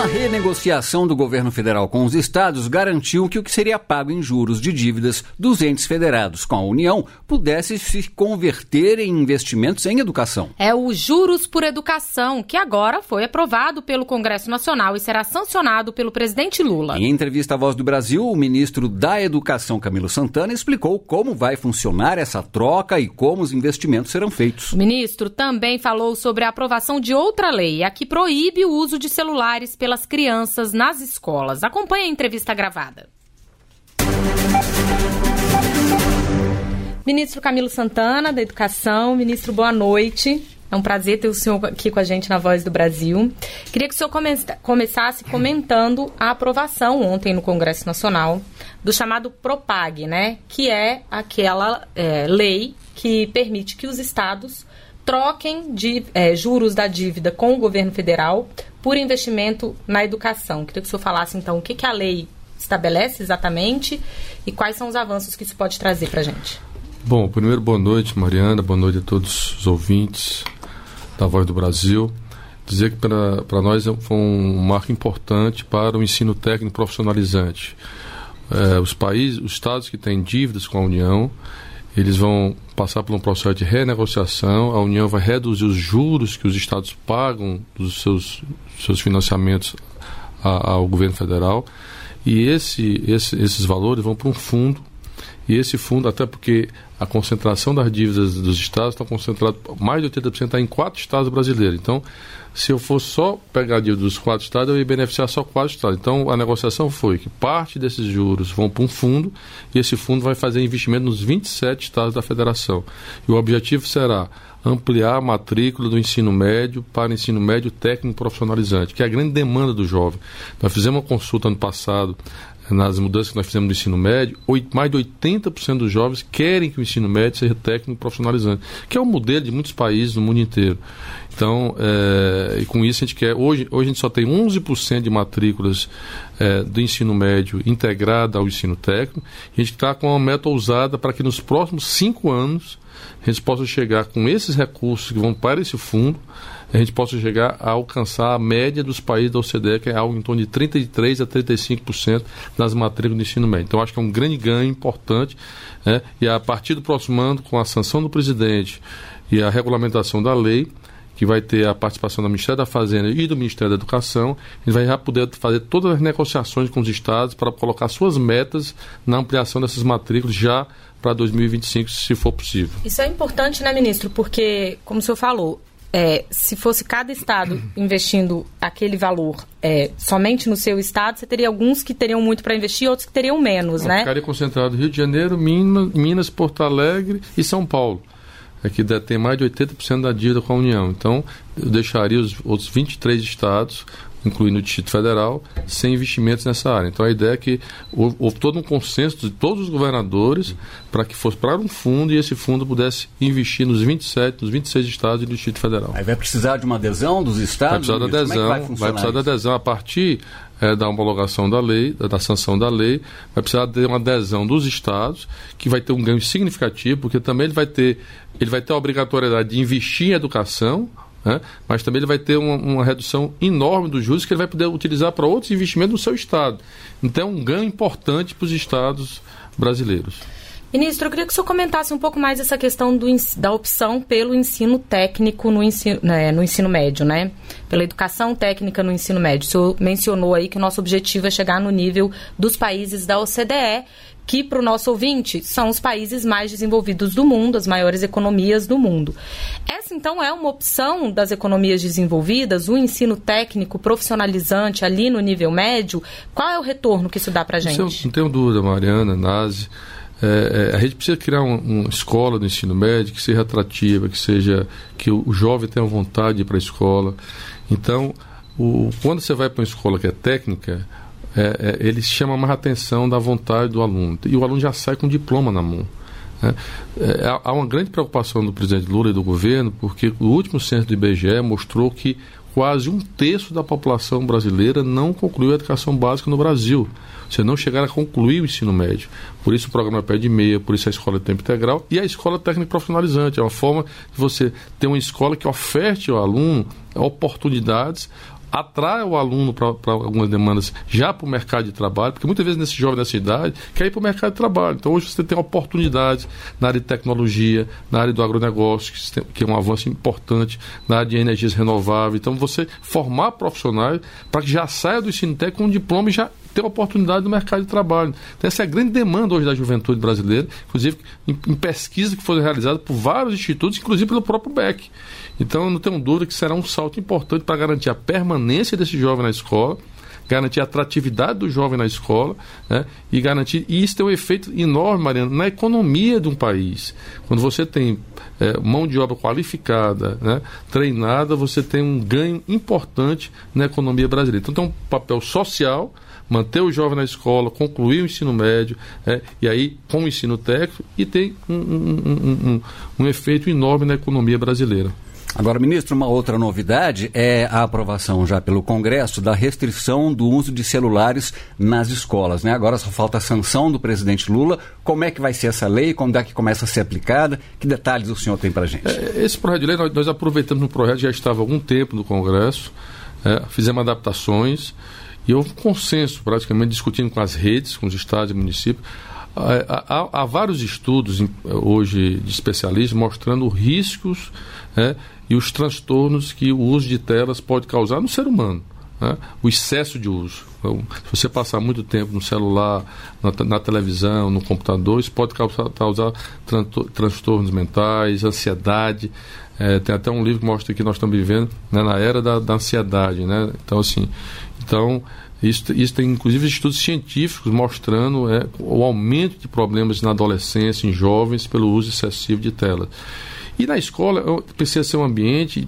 Uma renegociação do governo federal com os estados garantiu que o que seria pago em juros de dívidas dos entes federados com a União pudesse se converter em investimentos em educação. É o Juros por Educação, que agora foi aprovado pelo Congresso Nacional e será sancionado pelo presidente Lula. Em entrevista à Voz do Brasil, o ministro da Educação, Camilo Santana, explicou como vai funcionar essa troca e como os investimentos serão feitos. O ministro também falou sobre a aprovação de outra lei, a que proíbe o uso de celulares pelas crianças nas escolas. Acompanhe a entrevista gravada. Ministro Camilo Santana, da Educação. Ministro, boa noite. É um prazer ter o senhor aqui com a gente na Voz do Brasil. Queria que o senhor começasse comentando a aprovação ontem no Congresso Nacional do chamado PROPAG, né? Que é aquela lei que permite que os estados troquem juros da dívida com o governo federal por investimento na educação. Queria que o senhor falasse, então, o que a lei estabelece exatamente e quais são os avanços que isso pode trazer para a gente. Bom, primeiro, boa noite, Mariana, boa noite a todos os ouvintes da Voz do Brasil. Dizer que para nós foi um marco importante para o ensino técnico profissionalizante. Os estados que têm dívidas com a União, eles vão passar por um processo de renegociação. A União vai reduzir os juros que os estados pagam dos seus financiamentos ao governo federal. E esses valores vão para um fundo. E esse fundo, até porque a concentração das dívidas dos estados está concentrada, mais de 80% está em 4 estados brasileiros. Então, se eu for só pegar a dívida dos 4 estados, eu ia beneficiar só 4 estados. Então, a negociação foi que parte desses juros vão para um fundo e esse fundo vai fazer investimento nos 27 estados da federação. E o objetivo será ampliar a matrícula do ensino médio para ensino médio técnico profissionalizante, que é a grande demanda do jovem. Nós fizemos uma consulta ano passado nas mudanças que nós fizemos no ensino médio, mais de 80% dos jovens querem que o ensino médio seja técnico profissionalizante, que é o modelo de muitos países no mundo inteiro. Então, e com isso a gente quer, hoje a gente só tem 11% de matrículas do ensino médio integrada ao ensino técnico, e a gente está com uma meta ousada para que nos próximos 5 anos a gente possa chegar com esses recursos que vão para esse fundo, a gente possa chegar a alcançar a média dos países da OCDE, que é algo em torno de 33% a 35% das matrículas do ensino médio. Então, acho que é um grande ganho importante, e a partir do próximo ano, com a sanção do presidente e a regulamentação da lei, que vai ter a participação do Ministério da Fazenda e do Ministério da Educação, a gente vai já poder fazer todas as negociações com os estados para colocar suas metas na ampliação dessas matrículas já para 2025, se for possível. Isso é importante, né, ministro? Porque, como o senhor falou, se fosse cada estado investindo aquele valor somente no seu estado, você teria alguns que teriam muito para investir e outros que teriam menos, né? Ficaria concentrado Rio de Janeiro, Minas, Porto Alegre e São Paulo, que detém mais de 80% da dívida com a União. Então, eu deixaria os outros 23 estados, incluindo o Distrito Federal, sem investimentos nessa área. Então, a ideia é que houve todo um consenso de todos os governadores para que fosse para um fundo e esse fundo pudesse investir nos 26 estados e no Distrito Federal. Aí vai precisar de uma adesão dos estados? Vai precisar da adesão a partir da homologação da lei, da sanção da lei, vai precisar ter uma adesão dos estados, que vai ter um ganho significativo, porque também ele vai ter a obrigatoriedade de investir em educação, mas também ele vai ter uma redução enorme dos juros que ele vai poder utilizar para outros investimentos no seu estado. Então é um ganho importante para os estados brasileiros. Ministro, eu queria que o senhor comentasse um pouco mais essa questão da opção pelo ensino técnico no ensino médio, né? Pela educação técnica no ensino médio. O senhor mencionou aí que o nosso objetivo é chegar no nível dos países da OCDE, que, para o nosso ouvinte, são os países mais desenvolvidos do mundo, as maiores economias do mundo. Essa, então, é uma opção das economias desenvolvidas, o ensino técnico profissionalizante ali no nível médio? Qual é o retorno que isso dá para a gente? Não tenho dúvida, Mariana, Nazi. A gente precisa criar uma escola do ensino médio que seja atrativa, que o jovem tenha vontade de ir para a escola. Então, quando você vai para uma escola que é técnica, ele chama mais atenção da vontade do aluno. E o aluno já sai com diploma na mão. Há uma grande preocupação do presidente Lula e do governo, porque o último censo do IBGE mostrou que quase 1/3 da população brasileira não concluiu a educação básica no Brasil. Você não chegar a concluir o ensino médio. Por isso o programa Pé de Meia, por isso a escola de tempo integral e a escola técnica profissionalizante. É uma forma de você ter uma escola que oferte ao aluno oportunidades atrai o aluno para algumas demandas já para o mercado de trabalho, porque muitas vezes nesse jovem dessa idade quer ir para o mercado de trabalho. Então hoje você tem oportunidades na área de tecnologia, na área do agronegócio, que é um avanço importante, na área de energias renováveis. Então você formar profissionais para que já saia do ensino técnico com um diploma e já ter oportunidade no mercado de trabalho. Então, essa é a grande demanda hoje da juventude brasileira, inclusive em pesquisas que foram realizadas por vários institutos, inclusive pelo próprio BEC. Então, eu não tenho dúvida que será um salto importante para garantir a permanência desse jovem na escola, garantir a atratividade do jovem na escola, né, e isso tem um efeito enorme, Mariana, na economia de um país. Quando você tem mão de obra qualificada, né, treinada, você tem um ganho importante na economia brasileira. Então tem um papel social, manter o jovem na escola, concluir o ensino médio, e aí com o ensino técnico, e tem um efeito enorme na economia brasileira. Agora, ministro, uma outra novidade é a aprovação já pelo Congresso da restrição do uso de celulares nas escolas, né? Agora só falta a sanção do presidente Lula. Como é que vai ser essa lei? Quando é que começa a ser aplicada? Que detalhes o senhor tem para a gente? Esse projeto de lei, nós aproveitamos no projeto, já estava há algum tempo no Congresso, fizemos adaptações e houve um consenso, praticamente, discutindo com as redes, com os estados e municípios. Há vários estudos hoje de especialistas mostrando riscos e os transtornos que o uso de telas pode causar no ser humano, né? O excesso de uso. Então, se você passar muito tempo no celular, na televisão, no computador, isso pode causar transtornos mentais, ansiedade. Tem até um livro que mostra que nós estamos vivendo, né, na era da ansiedade, né? Então, assim, isso tem inclusive estudos científicos mostrando o aumento de problemas na adolescência, em jovens, pelo uso excessivo de telas. E na escola precisa ser um ambiente,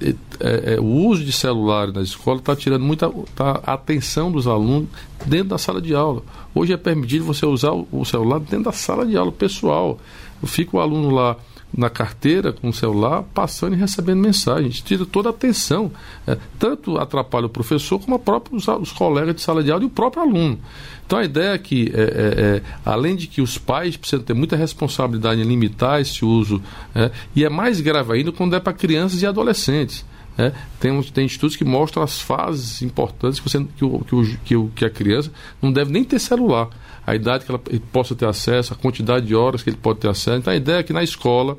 o uso de celular na escola está tirando muita atenção dos alunos dentro da sala de aula. Hoje é permitido você usar o celular dentro da sala de aula pessoal. Fica o aluno lá na carteira com o celular, passando e recebendo mensagem. A gente tira toda a atenção. Tanto atrapalha o professor, como os colegas de sala de aula e o próprio aluno. Então a ideia é que, além de que os pais precisam ter muita responsabilidade em limitar esse uso, e é mais grave ainda quando é para crianças e adolescentes. Tem estudos que mostram as fases importantes que a criança não deve nem ter celular. A idade que ele possa ter acesso, a quantidade de horas que ele pode ter acesso. Então a ideia é que na escola,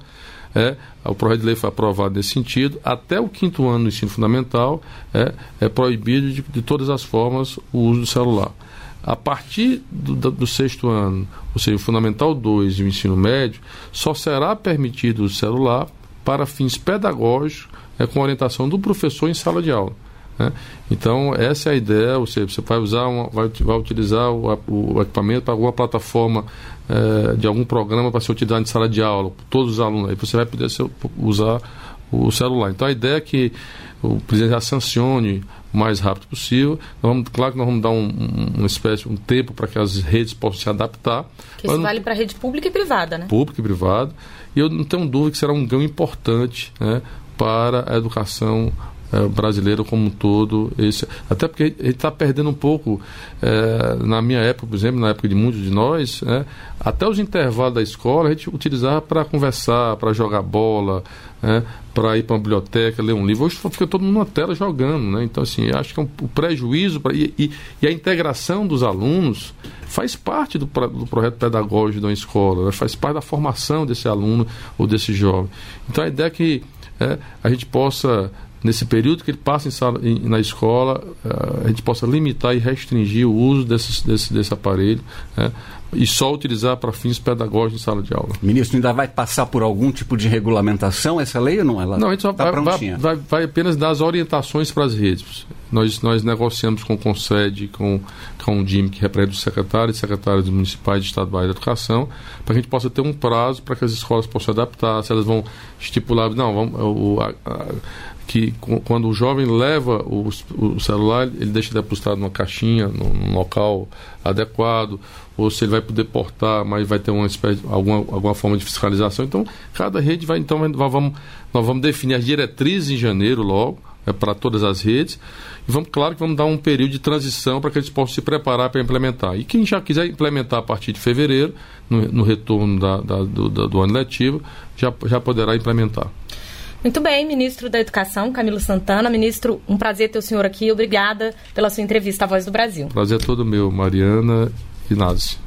o projeto de lei foi aprovado nesse sentido, até o 5º ano do ensino fundamental é proibido de todas as formas o uso do celular. A partir do 6º ano, ou seja, o Fundamental 2 e o ensino médio, só será permitido o celular para fins pedagógicos, com orientação do professor em sala de aula. Então, essa é a ideia, ou seja, você vai utilizar o equipamento para alguma plataforma de algum programa para ser utilizado em sala de aula, por todos os alunos, aí você vai poder usar o celular. Então, a ideia é que o presidente já sancione o mais rápido possível. Claro que nós vamos dar um tempo para que as redes possam se adaptar. Que isso vale para a rede pública e privada, né? Pública e privada. E eu não tenho dúvida que será um ganho importante, né, para a educação brasileira como um todo. Até porque a gente está perdendo um pouco, na minha época, por exemplo, na época de muitos de nós, até os intervalos da escola a gente utilizava para conversar, para jogar bola, para ir para uma biblioteca, ler um livro. Hoje fica todo mundo na tela jogando, né? Então, assim, acho que o prejuízo e a integração dos alunos faz parte do projeto pedagógico da escola, né? Faz parte da formação desse aluno ou desse jovem. Então, a ideia é que a gente possa, nesse período que ele passa na escola, a gente possa limitar e restringir o uso desse aparelho, e só utilizar para fins pedagógicos em sala de aula. Ministro, ainda vai passar por algum tipo de regulamentação essa lei ou não? Não, a gente só vai apenas dar as orientações para as redes. Nós negociamos com o CONSED, com o DIM, que representa os secretários e secretários municipais e estaduais de educação, para que a gente possa ter um prazo para que as escolas possam adaptar, se elas vão estipular, que quando o jovem leva o celular, ele deixa depositado numa caixinha, num local adequado, ou se ele vai poder portar, mas vai ter uma espécie, alguma forma de fiscalização. Então, cada rede nós vamos definir as diretrizes em janeiro logo, para todas as redes, e claro que vamos dar um período de transição para que eles possam se preparar para implementar. E quem já quiser implementar a partir de fevereiro, no retorno do ano letivo, já poderá implementar. Muito bem, ministro da Educação, Camilo Santana. Ministro, um prazer ter o senhor aqui. Obrigada pela sua entrevista à Voz do Brasil. Prazer é todo meu, Mariana e Nazi.